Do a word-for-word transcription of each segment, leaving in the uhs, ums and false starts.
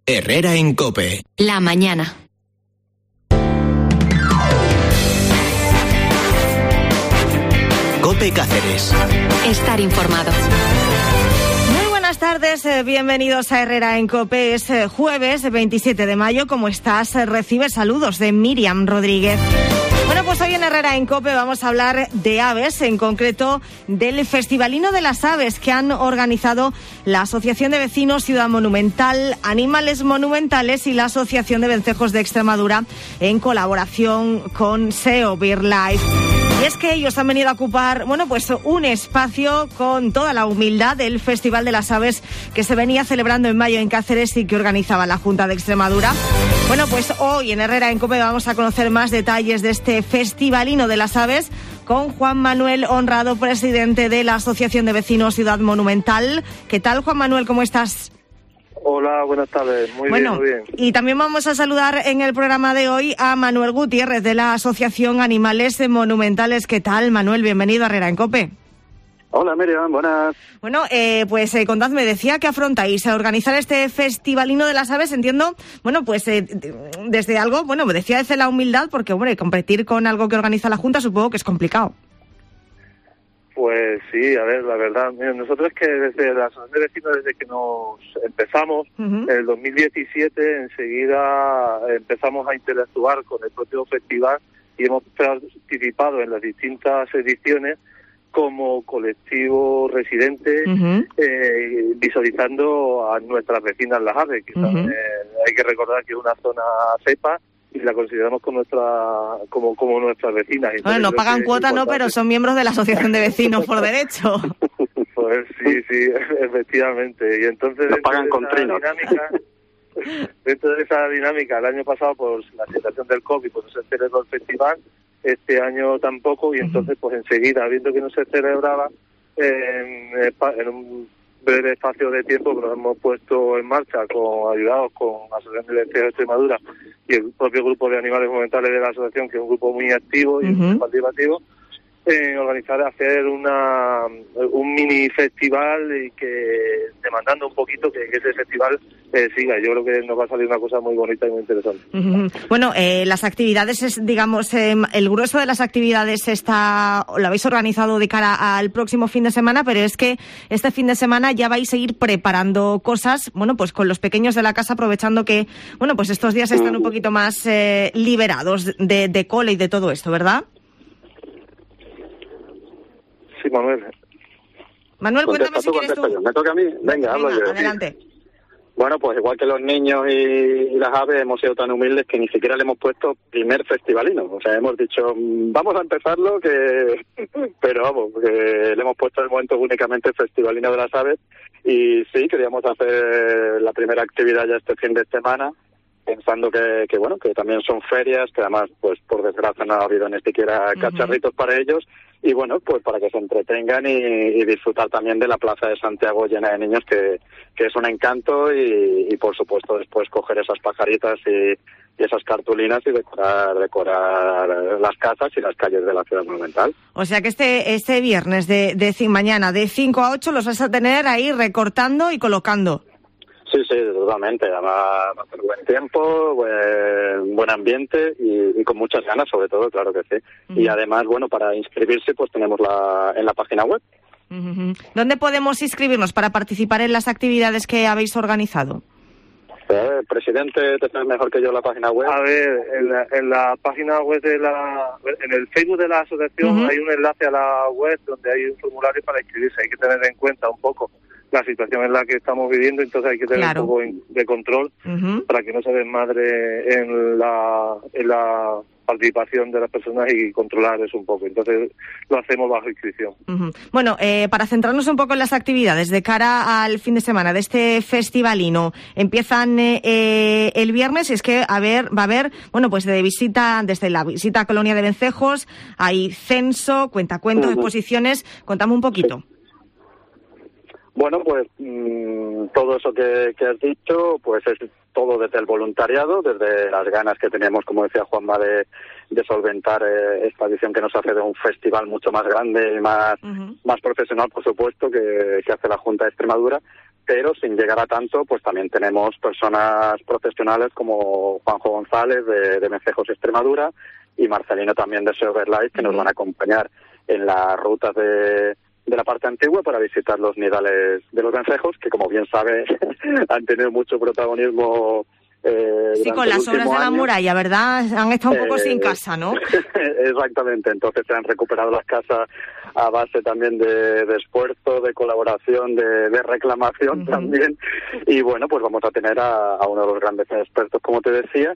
Herrera en COPE. La mañana. COPE Cáceres. Estar informado. Buenas tardes, eh, bienvenidos a Herrera en COPE. Es eh, jueves veintisiete de mayo. ¿Cómo estás? Eh, recibe saludos de Miriam Rodríguez. Bueno, pues hoy en Herrera en COPE vamos a hablar de aves, en concreto del Festivalino de las Aves que han organizado la Asociación de Vecinos Ciudad Monumental, Animales Monumentales y la Asociación de Vencejos de Extremadura en colaboración con S E O BirdLife. Y es que ellos han venido a ocupar, bueno, pues un espacio con toda la humildad del Festival de las Aves que se venía celebrando en mayo en Cáceres y que organizaba la Junta de Extremadura. Bueno, pues hoy en Herrera en COPE vamos a conocer más detalles de este Festivalino de las Aves con Juan Manuel Honrado, presidente de la Asociación de Vecinos Ciudad Monumental. ¿Qué tal, Juan Manuel? ¿Cómo estás? Hola, buenas tardes. Muy bueno, bien, muy bien. Y también vamos a saludar en el programa de hoy a Manuel Gutiérrez de la Asociación Animales Monumentales. ¿Qué tal, Manuel? Bienvenido a Herrera en COPE. Hola, Miriam, buenas. Bueno, eh, pues eh, contadme, decía que afrontáis a organizar este Festivalino de las Aves, entiendo, bueno, pues eh, desde algo, bueno, me decía desde la humildad, porque, bueno, competir con algo que organiza la Junta supongo que es complicado. Pues sí, a ver, la verdad, mira, nosotros es que desde la Asociación de Vecinos, desde que nos empezamos, uh-huh. en el dos mil diecisiete, enseguida empezamos a interactuar con el propio festival y hemos participado en las distintas ediciones como colectivo residente, uh-huh. eh, visualizando a nuestras vecinas las aves, que uh-huh. eh, hay que recordar que es una zona cepa y la consideramos como nuestra como como nuestras vecinas. Bueno, no pagan cuota, no, pero son miembros de la Asociación de Vecinos por derecho. Pues sí, sí, efectivamente. Y entonces nos pagan con trinos. Dentro de esa dinámica, el año pasado, por la situación del COVID, pues no se celebró el festival, este año tampoco, y entonces, pues enseguida, viendo que no se celebraba, en, en un breve espacio de tiempo que nos hemos puesto en marcha, con ayudados con la Asociación de Vencejos de Extremadura y el propio grupo de animales monumentales de la asociación, que es un grupo muy activo y uh-huh. muy participativo, en organizar, hacer una un mini festival y que demandando un poquito que, que ese festival eh, siga. Yo creo que nos va a salir una cosa muy bonita y muy interesante. Uh-huh. Bueno, eh, las actividades, es, digamos, eh, el grueso de las actividades está, lo habéis organizado de cara al próximo fin de semana, pero es que este fin de semana ya vais a ir preparando cosas, bueno, pues con los pequeños de la casa, aprovechando que, bueno, pues estos días están un poquito más eh, liberados de, de cole y de todo esto, ¿verdad? Sí, Manuel. Manuel, cuéntame si quieres tú. Yo. ¿Me toca a mí? Venga, Venga hablo yo. Adelante. Bueno, pues igual que los niños y, y las aves, hemos sido tan humildes que ni siquiera le hemos puesto primer festivalino. O sea, hemos dicho, vamos a empezarlo, que pero vamos, que le hemos puesto el momento únicamente el festivalino de las aves. Y sí, queríamos hacer la primera actividad ya este fin de semana, pensando que, que bueno, que también son ferias, que además, pues por desgracia no ha habido ni siquiera cacharritos uh-huh. para ellos, y bueno, pues para que se entretengan y, y disfrutar también de la Plaza de Santiago llena de niños, que, que es un encanto, y, y por supuesto después coger esas pajaritas y, y esas cartulinas y decorar, decorar las casas y las calles de la ciudad monumental. O sea que este, este viernes de, de mañana de cinco a ocho los vas a tener ahí recortando y colocando. Sí, sí, totalmente. Además va a ser buen tiempo, buen, buen ambiente y, y con muchas ganas, sobre todo, claro que sí. Uh-huh. Y además, bueno, para inscribirse, pues tenemos la en la página web. Uh-huh. ¿Dónde podemos inscribirnos para participar en las actividades que habéis organizado? Eh, presidente, te sabes mejor que yo la página web. A ver, en la, en la página web de la... En el Facebook de la asociación uh-huh. hay un enlace a la web donde hay un formulario para inscribirse. Hay que tener en cuenta un poco la situación en la que estamos viviendo, entonces hay que tener claro. un poco de control uh-huh. para que no se desmadre en la en la participación de las personas y controlar eso un poco. Entonces lo hacemos bajo inscripción. Uh-huh. Bueno, eh, para centrarnos un poco en las actividades de cara al fin de semana de este festivalino, empiezan eh, eh, el viernes, y es que a ver, va a haber, bueno, pues de visita, desde la visita a Colonia de Vencejos, hay censo, cuentacuentos, uh-huh. exposiciones. Contame un poquito. Sí. Bueno, pues mmm, todo eso que, que has dicho, pues es todo desde el voluntariado, desde las ganas que tenemos, como decía Juanma, de, de solventar eh, esta edición que nos hace de un festival mucho más grande y más, uh-huh. más profesional, por supuesto, que, que hace la Junta de Extremadura. pero sin llegar a tanto, pues también tenemos personas profesionales como Juanjo González de, de Vencejos Extremadura y Marcelino también de Seoverlife, que nos van a acompañar en las rutas de, de la parte antigua para visitar los nidales de los vencejos, que como bien sabe han tenido mucho protagonismo. Eh, sí, con las obras de la muralla, ¿verdad? Han estado un poco eh, sin casa, ¿no? Exactamente, entonces se han recuperado las casas a base también de, de esfuerzo, de colaboración, de, de reclamación uh-huh. también. Y bueno, pues vamos a tener a, a uno de los grandes expertos, como te decía.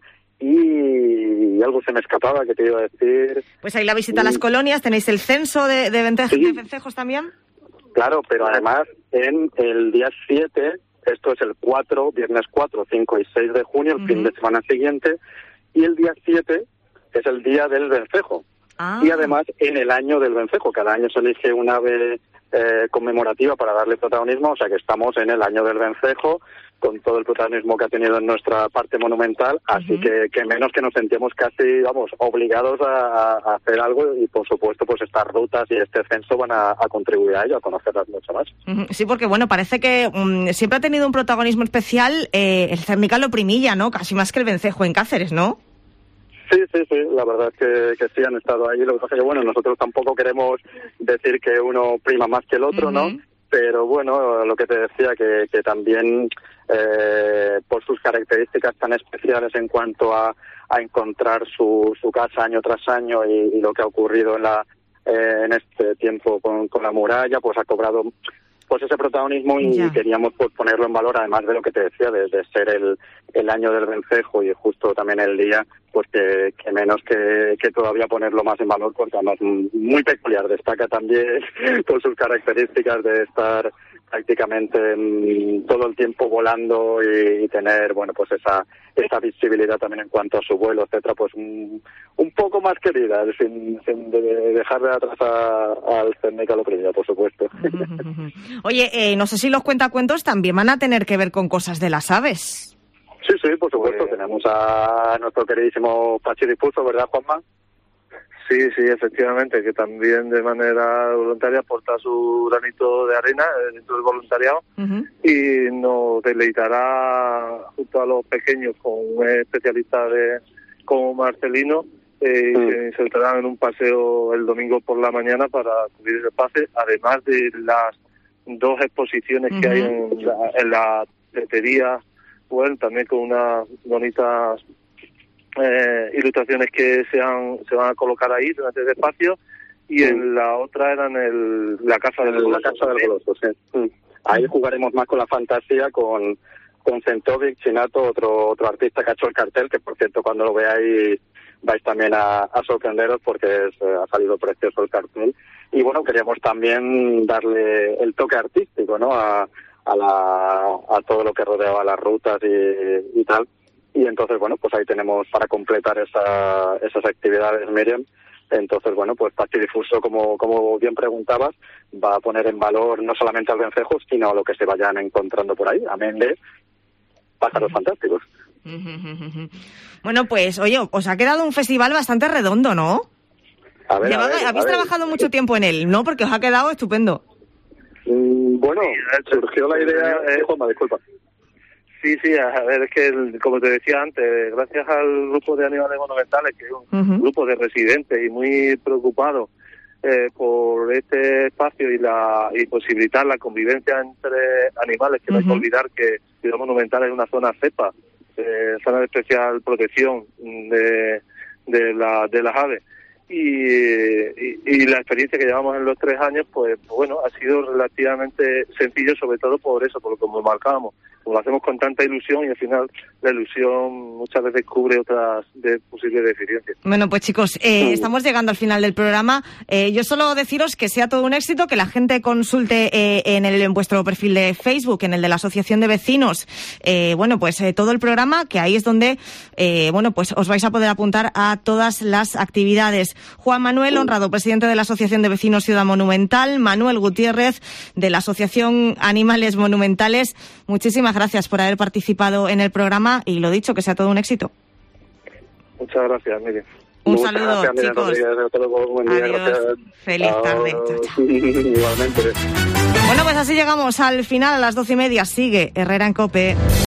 Y algo se me escapaba que te iba a decir. Pues ahí la visita a las colonias, tenéis el censo de, de, vencejos, sí. de vencejos también. Claro, pero además en el día siete... Esto es el cuatro, viernes cuatro, cinco y seis de junio, el uh-huh. fin de semana siguiente, y el día siete es el día del vencejo. Ah. Y además en el año del vencejo, cada año se elige un ave eh, conmemorativa para darle protagonismo, o sea que estamos en el año del vencejo, con todo el protagonismo que ha tenido en nuestra parte monumental, así uh-huh. que, que menos que nos sentimos casi, vamos, obligados a, a hacer algo y, por supuesto, pues estas rutas y este censo van a, a contribuir a ello, a conocerlas mucho más. Uh-huh. Sí, porque, bueno, parece que um, siempre ha tenido un protagonismo especial eh, el Cernical o Primilla, ¿no? Casi más que el vencejo en Cáceres, ¿no? Sí, sí, sí, la verdad es que, que sí han estado ahí. Lo que pasa es que, bueno, nosotros tampoco queremos decir que uno prima más que el otro, uh-huh. ¿no? Pero bueno, lo que te decía, que, que también eh, por sus características tan especiales en cuanto a, a encontrar su, su casa año tras año y, y lo que ha ocurrido en la eh, en este tiempo con, con la muralla, pues ha cobrado pues ese protagonismo y ya. queríamos pues ponerlo en valor, además de lo que te decía, de, de ser el, el año del vencejo y justo también el día, pues que, que menos que, que todavía ponerlo más en valor, porque además muy peculiar, destaca también por sus características de estar prácticamente mmm, todo el tiempo volando y, y tener, bueno, pues esa esa visibilidad también en cuanto a su vuelo, etcétera, pues un, un poco más querida, sin, sin de dejar de atrás al Cernical o Primilla, por supuesto. Oye, eh, no sé si los cuentacuentos también van a tener que ver con cosas de las aves. Sí, sí, por supuesto. Pues... tenemos a nuestro queridísimo Pachi Difuso, ¿verdad, Juanma? Sí, sí, efectivamente, que también de manera voluntaria aporta su granito de arena dentro del voluntariado uh-huh. y nos deleitará junto a los pequeños con un especialista de como Marcelino eh, uh-huh. y se insertarán en un paseo el domingo por la mañana para cubrir el pase, además de las dos exposiciones uh-huh. que hay en la, en la tetería, bueno, también con unas bonitas Eh, ilustraciones que se, han, se van a colocar ahí durante ese espacio y sí. en la otra era en el, la casa del Goloso. La casa del Goloso, sí. Mm. Ahí jugaremos más con la fantasía, con, con Centovic, Chinato, otro otro artista que ha hecho el cartel, que por cierto cuando lo veáis vais también a, a sorprenderos porque es, eh, ha salido precioso el cartel. Y bueno, queríamos también darle el toque artístico, ¿no? A, a, la, a todo lo que rodeaba las rutas y, y tal. Y entonces, bueno, pues ahí tenemos para completar esa, esas actividades, Miriam. Entonces, bueno, pues Pachi Difuso, como, como bien preguntabas, va a poner en valor no solamente al vencejo, sino a lo que se vayan encontrando por ahí, amén de pájaros fantásticos. Bueno, pues, oye, os ha quedado un festival bastante redondo, ¿no? A ver, Lleva, a ver, habéis a trabajado ver. mucho tiempo en él, ¿no? Porque os ha quedado estupendo. Mm, bueno, surgió la idea... Eh, Juanma, disculpa. Sí, sí, a ver, es que, el, como te decía antes, gracias al grupo de animales monumentales, que es un uh-huh. grupo de residentes y muy preocupados eh, por este espacio y la y posibilitar la convivencia entre animales, que uh-huh. no hay que olvidar que Ciudad Monumental es una zona cepa, eh, zona de especial protección de, de, la, de las aves. Y, y, y la experiencia que llevamos en los tres años, pues bueno, ha sido relativamente sencillo, sobre todo por eso, por lo que nos marcábamos. Como lo hacemos con tanta ilusión y al final la ilusión muchas veces cubre otras de posibles deficiencias. Bueno, pues chicos, eh, sí. estamos llegando al final del programa. Eh, yo solo deciros que sea todo un éxito, que la gente consulte eh, en, el, en vuestro perfil de Facebook, en el de la Asociación de Vecinos, eh, bueno, pues eh, todo el programa, que ahí es donde, eh, bueno, pues os vais a poder apuntar a todas las actividades. Juan Manuel Honrado, presidente de la Asociación de Vecinos Ciudad Monumental, Manuel Gutiérrez, de la Asociación Animales Monumentales, muchísimas gracias por haber participado en el programa y lo dicho, que sea todo un éxito. Muchas gracias, Miriam. Un Muchas saludo, gracias, chicos. Rodríguez. Buen día, adiós. gracias. Feliz tarde. Chao, chao. Igualmente. Bueno, pues así llegamos al final, a las doce y media. Sigue Herrera en COPE.